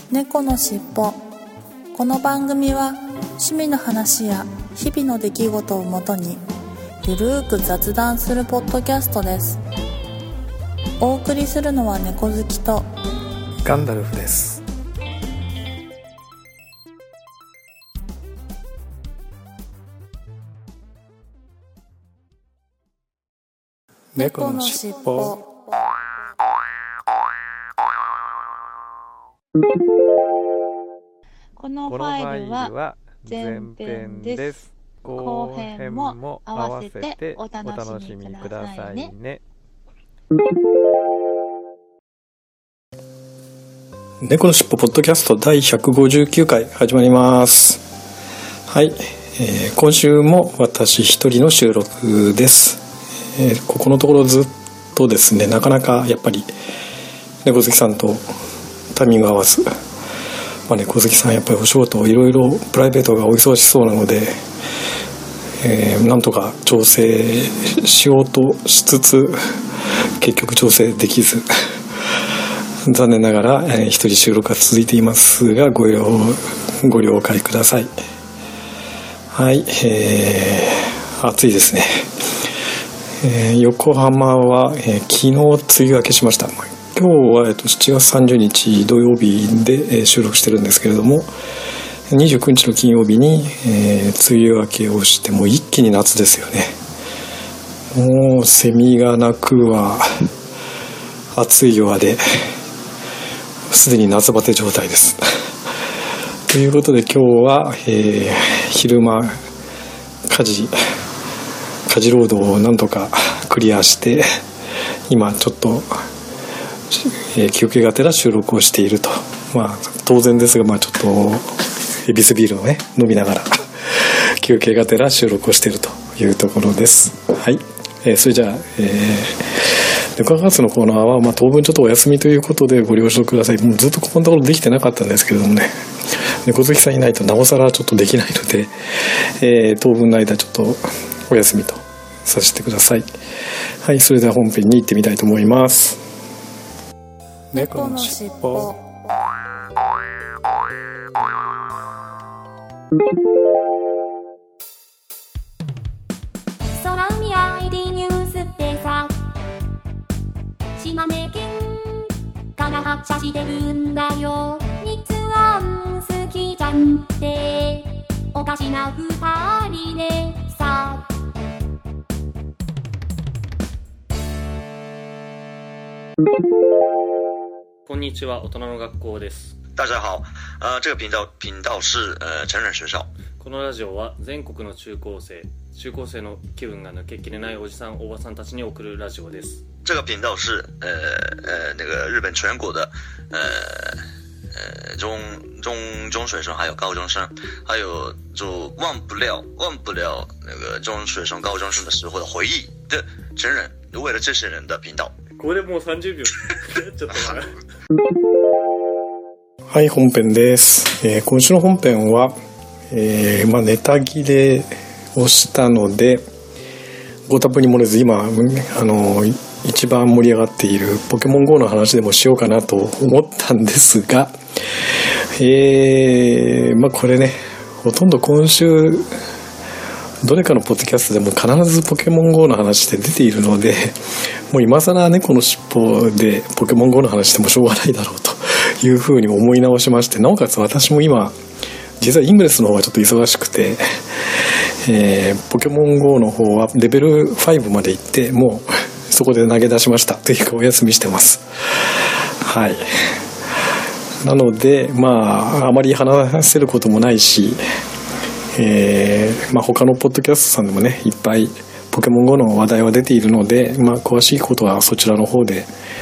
猫のしっぽ。この番組は趣味の話や日々の出来事をもとにゆるーく雑談するポッドキャストです。お送りするのは猫好きとガンダルフです。猫のしっぽ。 このファイルは前編です。後編も合わせてお楽しみくださいね。 猫のしっぽポッドキャスト第159回始まります。はい、今週も私一人の収録です。ここのところずっとですね、なかなかやっぱり猫好きさんとタイミング合わず、猫好きさんやっぱりお仕事いろいろプライベートがお忙しそうなので、なんとか調整しようとしつつ結局調整できず残念ながら、一人収録が続いていますがご了解ください。はい、暑いですね。横浜は、昨日梅雨明けしました。今日は、7月30日土曜日で、収録してるんですけれども、29日の金曜日に、梅雨明けをしてもう一気に夏ですよね。もうセミが鳴くわ、暑い夜ですでに夏バテ状態ですということで今日は、昼間家事労働をなんとかクリアして今ちょっと、休憩がてら収録をしていると。当然ですが、ちょっとエビスビールをね飲みながら休憩がてら収録をしているというところです。はい、それじゃあ、猫活のコーナーは、当分ちょっとお休みということでご了承ください。もうずっとここのところできてなかったんですけれどもね、猫好きさんいないとなおさらちょっとできないので、当分の間ちょっとお休みとさせてください。はい、それでは本編に行ってみたいと思います。猫のしっぽ。 空海 ID ニュースってさ、島根県から発車してるんだよ。日安好きじゃんっておかしな二人でさ。 こんにちは、大人の学校です。 大家好，这个频道是成人学校。 このラジオは全国の中高生の気分が抜けきれないおじさんおばさんたちに送るラジオです。 这个频道是那个日本全国的中学生还有高中生，还有就忘不了那个中学生高中生的时候的回忆的成人，为了这些人的频道。 これでもう30秒やっちゃったからはい、本編です。今週の本編は、ネタ切れをしたのでご多分に漏れず今一番盛り上がっているポケモン GO の話でもしようかなと思ったんですが、これね、ほとんど今週どれかのポッドキャストでも必ずポケモン GO の話で出ているので、もう今更猫のしっぽでポケモン GO の話でもしょうがないだろうというふうに思い直しまして、なおかつ私も今実はイングレスの方がちょっと忙しくて、ポケモン GO の方はレベル5まで行ってもうそこで投げ出しましたというかお休みしてます。はい、なのであまり話せることもないし、他のポッドキャストさんでもねいっぱいポケモン GO の話題は出ているので、詳しいことはそちらの方で、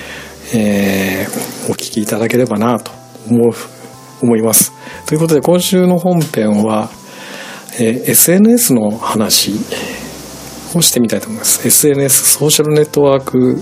お聞きいただければなと思います。ということで今週の本編は、SNS の話をしてみたいと思います。 SNS ソーシャルネットワーク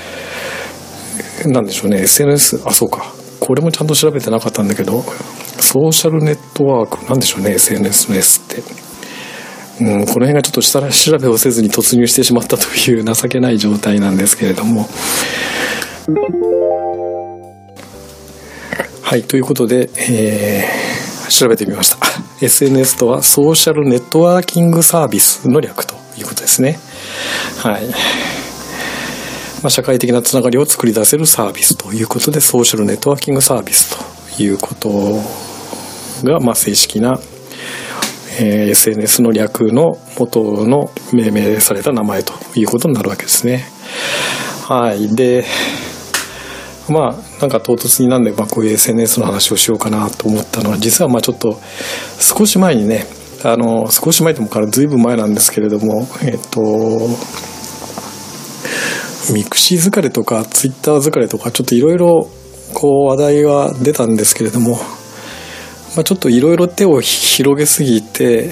なんでしょうね。 SNS そうか、これもちゃんと調べてなかったんだけど、ソーシャルネットワークなんでしょうね、 SNS の S って。この辺がちょっと下調べをせずに突入してしまったという情けない状態なんですけれども、 はい、ということで、調べてみました。SNS とはソーシャルネットワーキングサービスの略ということですね。はい。社会的なつながりを作り出せるサービスということで、ソーシャルネットワーキングサービスということが、正式な、SNS の略の元の命名された名前ということになるわけですね。はい。で、なんか唐突になんで、こういう SNS の話をしようかなと思ったのは、実はちょっと少し前にね、少し前でもからずいぶん前なんですけれども、ミクシー疲れとかツイッター疲れとかちょっといろいろ話題は出たんですけれども、ちょっといろいろ手を広げすぎて、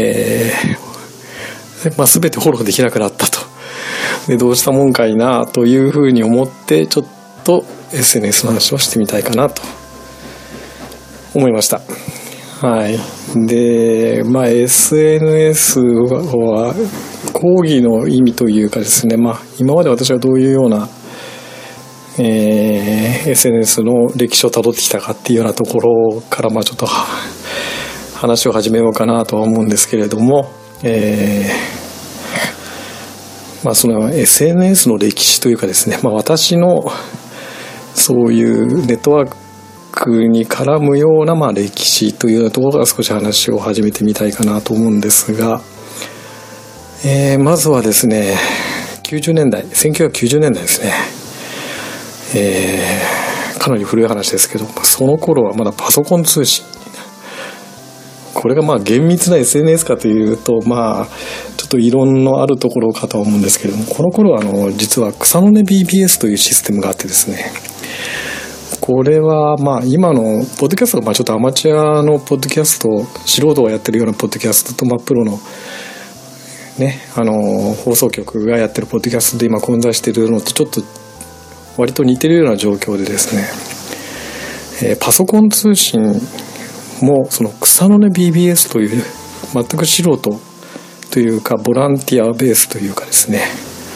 全てフォローできなくなったと。で、どうしたもんかいなというふうに思って、ちょっと SNS の話をしてみたいかなと思いました。はい。で、SNS は講義の意味というかですね、今まで私がどういうような、SNS の歴史をたどってきたかっていうようなところからちょっと話を始めようかなとは思うんですけれども、その SNS の歴史というかですね、私のそういうネットワークに絡むような歴史というところから少し話を始めてみたいかなと思うんですが、まずはですね、1990年代ですね。かなり古い話ですけど、その頃はまだパソコン通信、これが厳密な SNS かというとちょっと異論のあるところかとは思うんですけれども、この頃は実は草の根 BBS というシステムがあってですね、これは今のポッドキャストがちょっとアマチュアのポッドキャスト、素人がやってるようなポッドキャストとプロのね、放送局がやってるポッドキャストで今混在しているのとちょっと割と似てるような状況でですね、パソコン通信もその草の根 BBS という全く素人というかボランティアベースというかですね、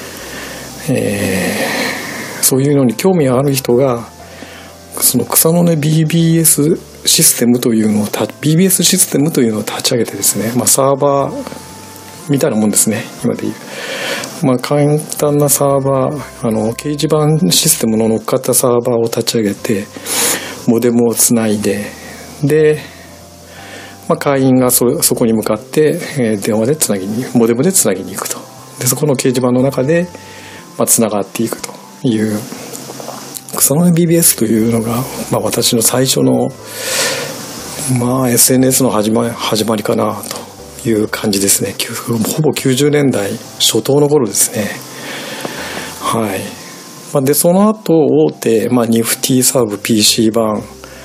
そういうのに興味がある人がその草の根 BBS システムというのをBBS システムというのを立ち上げてですね、サーバーみたいなもんですね、今でいう簡単なサーバー、掲示板システムの乗っかったサーバーを立ち上げてモデムをつないで、会員がそこに向かって、モデムでつなぎに行くと。でそこの掲示板の中で、つながっていくという草の根 BBS というのが、私の最初の、SNS の始まりかなという感じですね。ほぼ90年代初頭の頃ですね。はい。でその後大手、ニフティサーブ PC 版、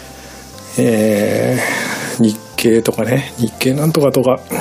日経とかね、日経なんとかとか、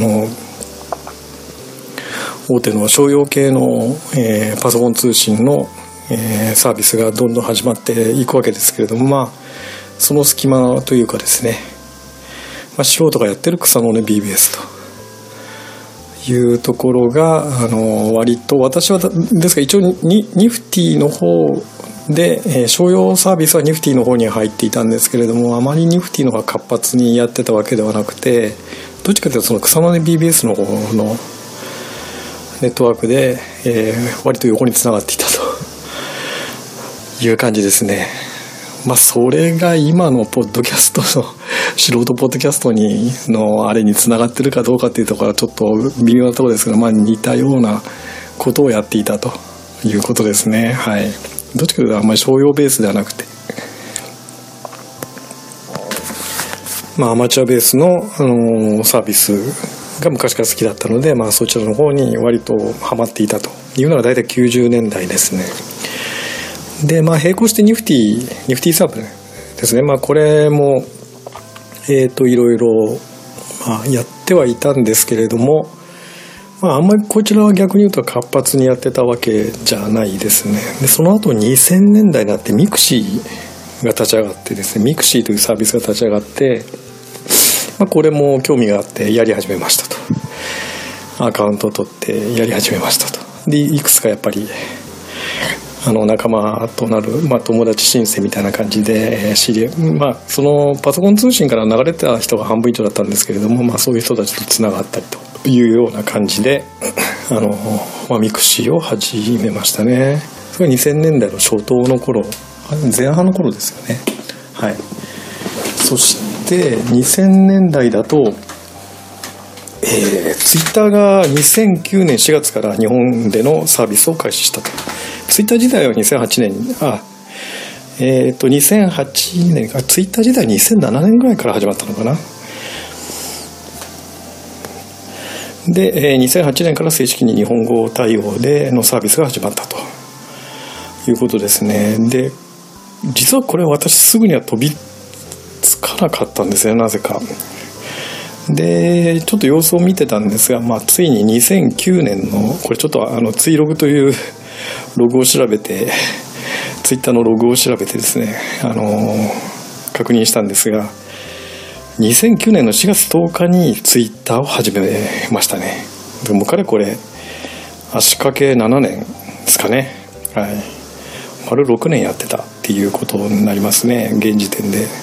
大手の商用系の、パソコン通信の、サービスがどんどん始まっていくわけですけれども、その隙間というかですね、素人がやってる草の根 BBS というところが割と私はですが一応ニフティの方で、商用サービスはニフティの方に入っていたんですけれども、あまりニフティの方が活発にやってたわけではなくて、どっちかというとその草の根 BBS の方のネットワークで、割と横につながっていたという感じですね。それが今のポッドキャストの素人ポッドキャストのあれにつながってるかどうかっていうところはちょっと微妙なところですが、似たようなことをやっていたということですね。はい。どっちかというとあんまり商用ベースではなくて、アマチュアベースの、サービスが昔から好きだったので、そちらの方に割とハマっていたというのが大体90年代ですね。で、並行してニフティサーブですね。これもいろいろやってはいたんですけれども、あんまりこちらは逆に言うと活発にやってたわけじゃないですね。でその後2000年代になってミクシーが立ち上がってですね、ミクシーというサービスが立ち上がって、これも興味があってやり始めましたと。アカウントを取ってやり始めましたと。でいくつかやっぱり仲間となる、友達申請みたいな感じで知り合い、そのパソコン通信から流れてた人が半分以上だったんですけれども、そういう人たちとつながったりというような感じでミクシーを始めましたね。それが2000年代の初頭の頃、前半の頃ですよね。はい。そして2000年代だとツイッターが2009年4月から日本でのサービスを開始したと。ツイッター自体は2008年に2008年か、ツイッター自体2007年ぐらいから始まったのかな。で、2008年から正式に日本語対応でのサービスが始まったということですね。で、実はこれ私すぐには飛びつかなかったんですよ、なぜか。でちょっと様子を見てたんですが、ついに2009年のこれちょっとツイログというログを調べて、ツイッターのログを調べてですね、確認したんですが、2009年の4月10日にツイッターを始めましたね。でもかれこれ足掛け7年ですかね。はい、丸6年やってたっていうことになりますね、現時点で。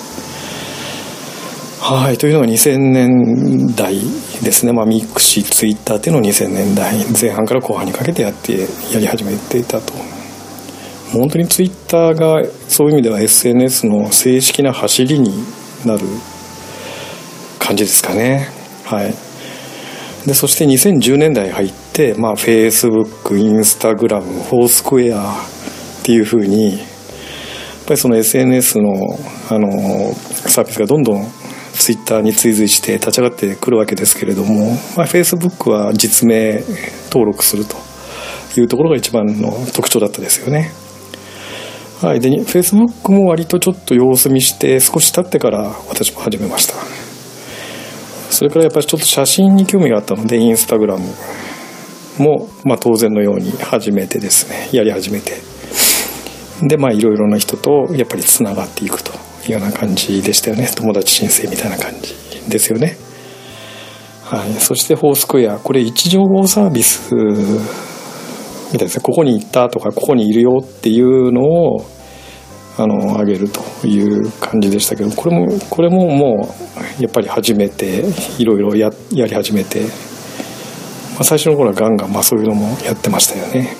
はい、というのが2000年代ですね。ミクシー、ツイッターっていうのを2000年代前半から後半にかけてやり始めていたと。本当にツイッターがそういう意味では SNS の正式な走りになる感じですかね。はい。でそして2010年代入って、Facebook、Instagram、フォースクエアっていう風にやっぱりその SNS のサービスがどんどんツイッターに追随して立ち上がってくるわけですけれども、Facebook は実名登録するというところが一番の特徴だったですよね。はい。で Facebook も割とちょっと様子見して少し経ってから私も始めました。それからやっぱりちょっと写真に興味があったので Instagram も当然のように始めてですね、やり始めて、でいろいろな人とやっぱりつながっていくというような感じでしたよね。友達申請みたいな感じですよね。はい。そしてフォースクエア、これ位置情報サービスみたいですね。ここに行ったとかここにいるよっていうのを上げるという感じでしたけど、これももうやっぱり始めていろいろやり始めて、最初の頃はガンガンそういうのもやってましたよね。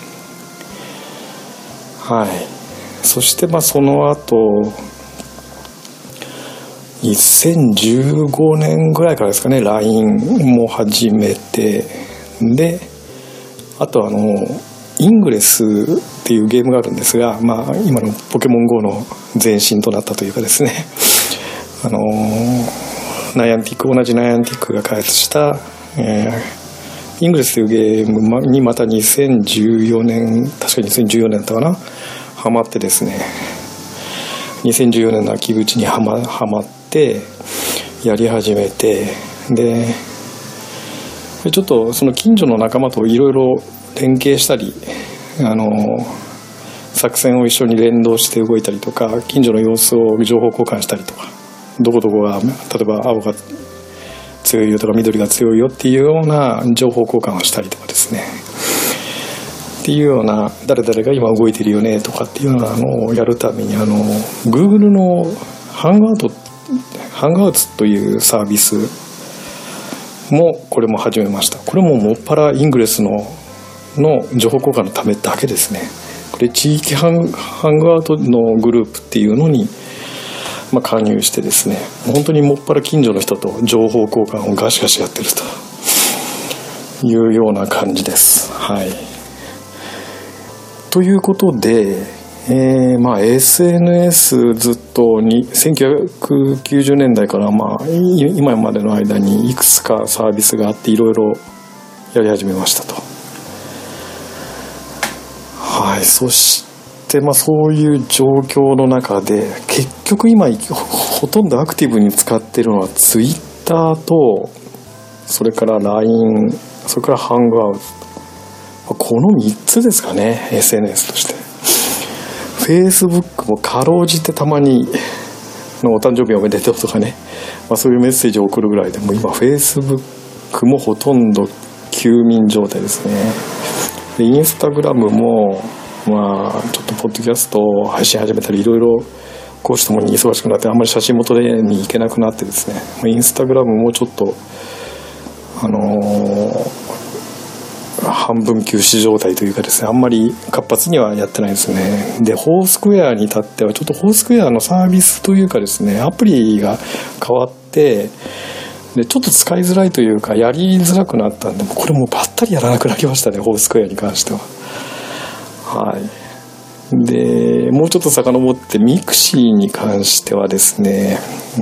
はい。そしてその後2015年ぐらいからですかね、 LINE も始めて、であとイングレスっていうゲームがあるんですが、今のポケモン GO の前身となったというかですね、同じナイアンティックが開発した、イングレスというゲームにまた2014年、確か2014年だったかな、ハマってですね、2014年の秋口にハマってやり始めて、でちょっとその近所の仲間といろいろ連携したり、作戦を一緒に連動して動いたりとか、近所の様子を情報交換したりとか、どこが例えば青が強いよとか緑が強いよっていうような情報交換をしたりとかですね、っていうような、誰々が今動いてるよねとかっていうようなのをやるためにGoogle のハングアウツというサービスもこれも始めました。これももっぱらイングレスの情報交換のためだけですね。これ地域ハングアウトのグループっていうのに加入してですね、本当にもっぱら近所の人と情報交換をガシガシやってるというような感じです。はい。ということで、SNS ずっと1990年代から今までの間にいくつかサービスがあっていろいろやり始めましたと。はい。そしてそういう状況の中で結局今ほとんどアクティブに使っているのは Twitter と、それから LINE、 それからハングアウト、この3つですかね、 SNS として。Facebook もかろうじてたまにお誕生日おめでとうとかね、そういうメッセージを送るぐらいで、もう今 Facebook もほとんど休眠状態ですね。で Instagram もまあちょっとポッドキャストを配信始めたりいろいろ講師ともに忙しくなってあんまり写真も撮りに行けなくなってですね、インスタグラムもちょっと半分休止状態というかですね、あんまり活発にはやってないですね。で、フォースクエアに至ってはちょっとフォースクエアのサービスというかですね、アプリが変わってでちょっと使いづらいというかやりづらくなったんで、これもうばったりやらなくなりましたね、フォースクエアに関しては。はい。でもうちょっと遡ってミクシーに関してはですね、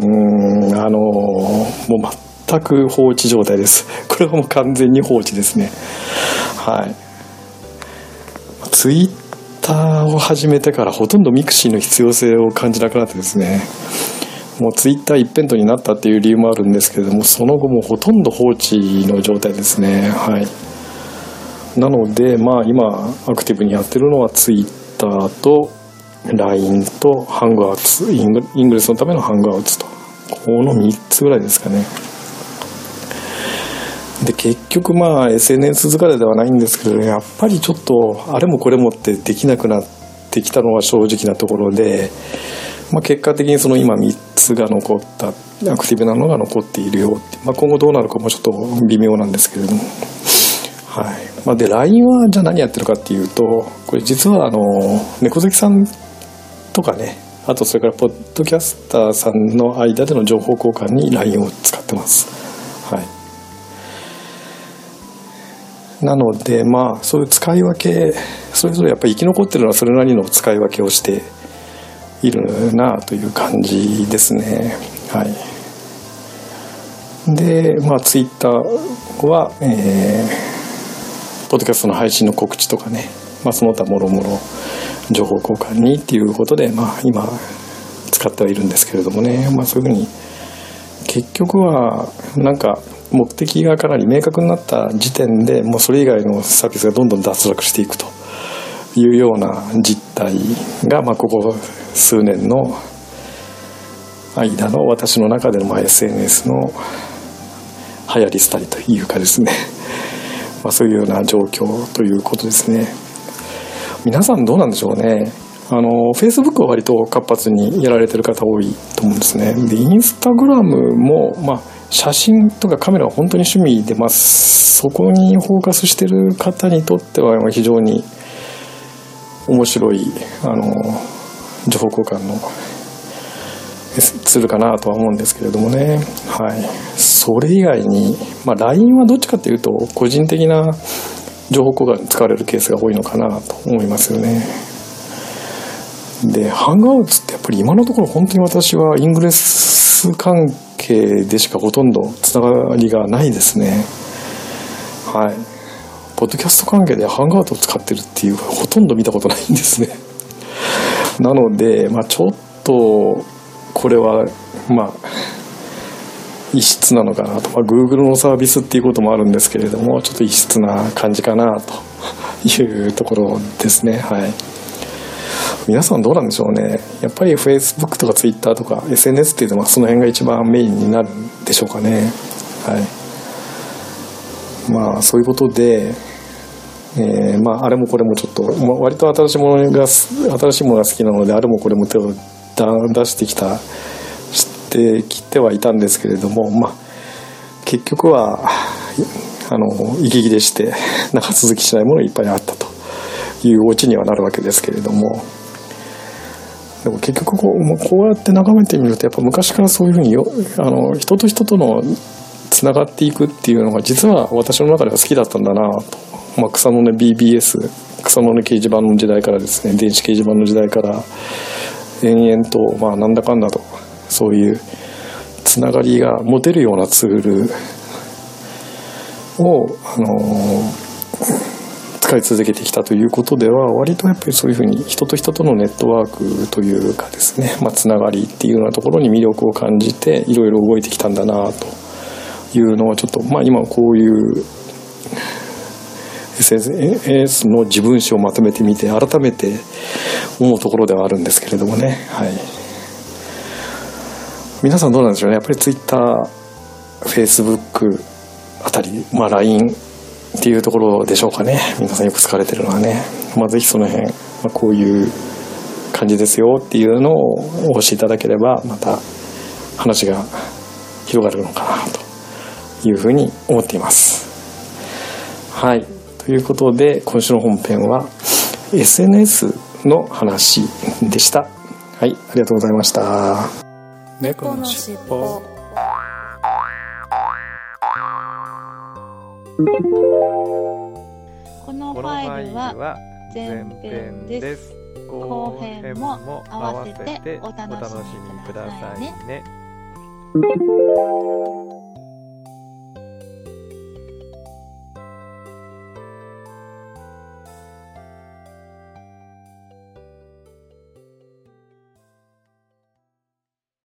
もう全く放置状態です。これはもう完全に放置ですね。はい。ツイッターを始めてからほとんどミクシーの必要性を感じなくなってですね、もうツイッター一辺倒になったっていう理由もあるんですけれども、その後もほとんど放置の状態ですね。はい。なのでまあ今アクティブにやってるのはツイッターと LINE とハングアウツ、イングレスのためのハングアウツと、この3つぐらいですかね。で結局まあ SNS 疲れではないんですけど、やっぱりちょっとあれもこれもってできなくなってきたのは正直なところで、結果的にその今3つが残った、アクティブなのが残っているよって、今後どうなるかもちょっと微妙なんですけれども、はい。で LINE はじゃあ何やってるかっていうと、これ実は猫好きさんとかね、あとそれからポッドキャスターさんの間での情報交換に LINE を使ってます。はい。なのでそういう使い分け、それぞれやっぱり生き残ってるのはそれなりの使い分けをしているなという感じですね。はい。でツイッターは、ポッドキャストの配信の告知とかね、その他もろもろ情報交換にっていうことで今使ってはいるんですけれどもね、そういうふうに結局はなんか目的がかなり明確になった時点でもうそれ以外のサービスがどんどん脱落していくというような実態がここ数年の間の私の中でのSNS の流行り廃りというかですね、そういうような状況ということですね。皆さんどうなんでしょうね。Facebook は割と活発にやられてる方多いと思うんですね。で、インスタグラムも写真とかカメラは本当に趣味で、そこにフォーカスしてる方にとっては非常に面白い情報交換のツールかなとは思うんですけれどもね。はい。それ以外に、LINE はどっちかというと個人的な情報交換に使われるケースが多いのかなと思いますよね。で、ハングアウツってやっぱり今のところ本当に私はイングレス関係でしかほとんどつながりがないですね。はい。ポッドキャスト関係でハングアウトを使ってるっていうほとんど見たことないんですね。なので、ちょっとこれは異質なのかなと、Google のサービスっていうこともあるんですけれども、ちょっと異質な感じかなというところですね。はい。皆さんどうなんでしょうね。やっぱり Facebook とか Twitter とか SNS っていうのはその辺が一番メインになるんでしょうかね。はい。そういうことで、あれもこれもちょっと、割と新しいものが好きなので、あれもこれも手を出してきてはいたんですけれども、結局は息切れして長続きしないものがいっぱいあったというオチにはなるわけですけれども、でも結局こうやって眺めてみると、やっぱ昔からそういうふうに人と人とのつながっていくっていうのが実は私の中では好きだったんだなと、草の根 BBS 草の根掲示板の時代からですね、電子掲示板の時代から延々となんだかんだとそういうつながりが持てるようなツールを使い続けてきたということでは、割とやっぱりそういうふうに人と人とのネットワークというかですね、つながりっていうようなところに魅力を感じていろいろ動いてきたんだなというのをちょっと今こういう SNS の自分史をまとめてみて改めて思うところではあるんですけれどもね。はい。皆さんどうなんでしょうね。やっぱり Twitter、Facebook あたり、LINE っていうところでしょうかね。皆さんよく使われてるのはね。ぜひその辺こういう感じですよっていうのをお教えいただければ、また話が広がるのかなというふうに思っています。はい、ということで今週の本編は SNS の話でした。はい、ありがとうございました。 猫のしっぽ。このファイルは前編です。後編も合わせてお楽しみくださいね。